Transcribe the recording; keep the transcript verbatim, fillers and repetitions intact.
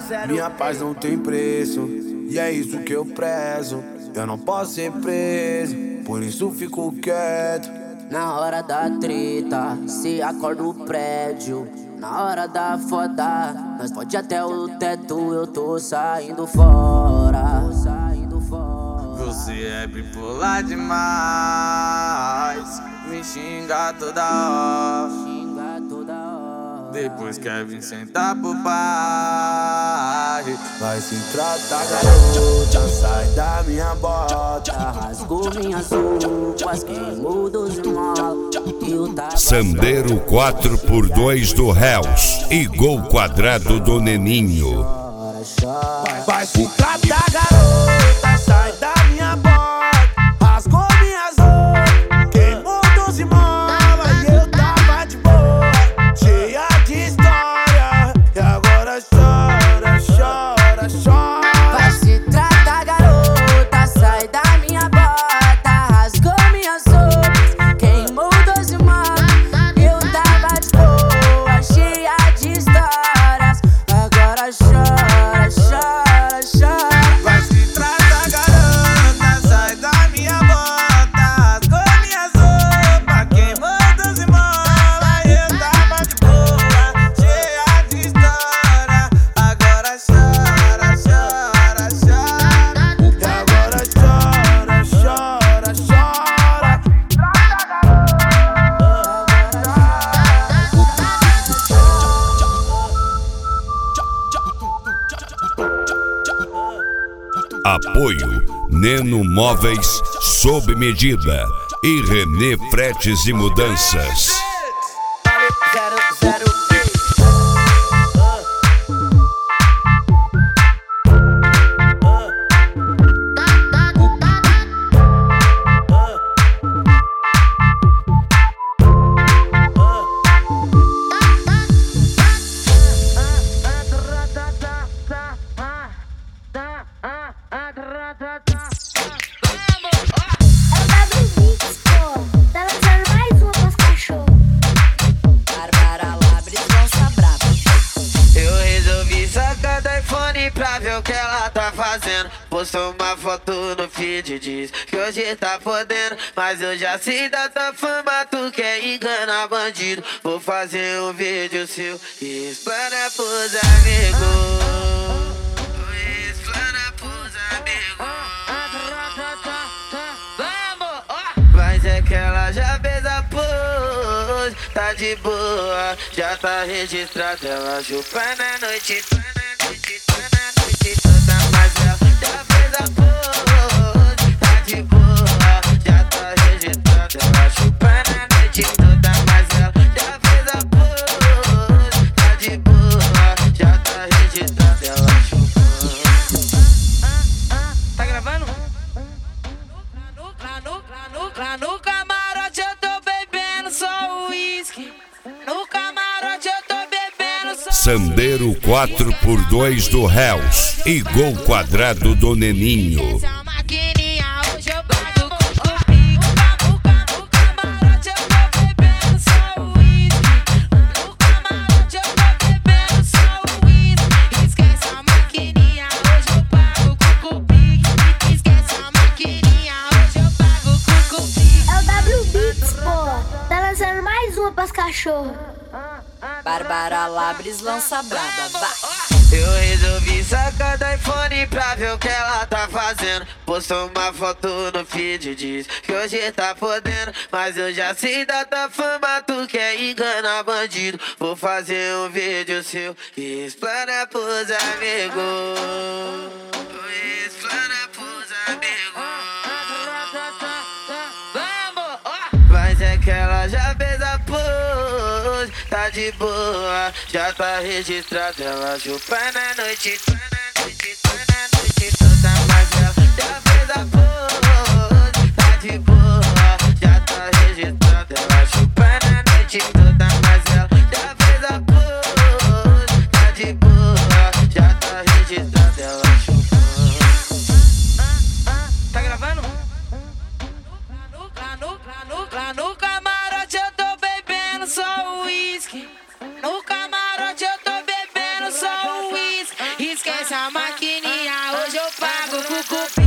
Minha paz não tem preço, e é isso que eu prezo. Eu não posso ser preso, por isso fico quieto. Na hora da treta, se acorda o prédio. Na hora da foda, nós pode até o teto. Eu tô saindo fora, tô saindo fora. Você é bipolar demais, me xinga toda hora, xinga toda hora. Depois quer vir sentar pro pai. Vai se tratar, garota, sai da minha bota. Rasgou minhas roupas, queimou dos mal. Sandero quatro por dois do Hells e gol quadrado do Neninho. Vai se tratar, garota, sai da minha bota. Rasgou minhas roupas, queimou dos mal. Aí eu tava de boa, cheia de história. E agora chora, chora, chora. Vai se tratar, garota, sai da minha bota. Rasgou minhas roupas, queimou doze mal. Eu tava de boa, cheia de histórias. Agora chora, chora, chora. Vai se tratar, garota, sai da minha bota. Rasgou minhas roupas, queimou dos mola. Eu tava de boa, cheia de história. Agora chora, chora, chora. E agora chora, chora, chora. Apoio Neno Móveis sob medida e Renê Fretes e Mudanças. Zero, zero. Pra ver o que ela tá fazendo. Postou uma foto no feed, diz que hoje tá podendo. Mas eu já sei da tua fama, tu quer enganar bandido. Vou fazer um vídeo seu e explana pros amigos. Explana pros amigos. Mas é que ela já fez a pose, tá de boa, já tá registrada. Ela chupa na noite, tá na noite, tá na noite toda, mas ela já fez a pose, tá de boa, já tá registrada. Ela chupa na noite toda, mas ela já fez a pose, tá de boa, já tá registrada. Ela chupa. Tá gravando? Lá no camarote eu tô bebendo só uísque. No camarote eu tô bebendo só Sandero quatro por dois do Hells e gol quadrado do Neninho. essa maquininha hoje eu bato com o pique. No camarote eu tô bebendo só uísque. No camarote eu tô bebendo só uísque. Esquece a maquininha, hoje eu pago com o pique. Esquece a maquininha, hoje eu pago com o pique. É o W Beats, pô. Tá lançando mais uma pras cachorros. Bárbara Labres lança braba, vai. Eu resolvi sacar do iPhone pra ver o que ela tá fazendo. Postou uma foto no feed, diz que hoje tá podendo. Mas eu já sei da tua fama, tu quer enganar bandido. Vou fazer um vídeo seu e explana pros amigos. Explana pros amigos. Mas é que ela já fez a pose, tá de boa, já tá registrada. Ela chupa na noite, tá na noite, tá na noite toda, mas ela já fez a pose, tá de boa, já tá registrada. Ela chupa na noite toda, mas ela já fez a pose, tá de boa, já tá registrada. Ela chupa. Tá gravando? Lá no camarote eu tô bebendo só uísque. No camarote eu tô bebendo só uísque. maquininha, hoje eu pago com cupim.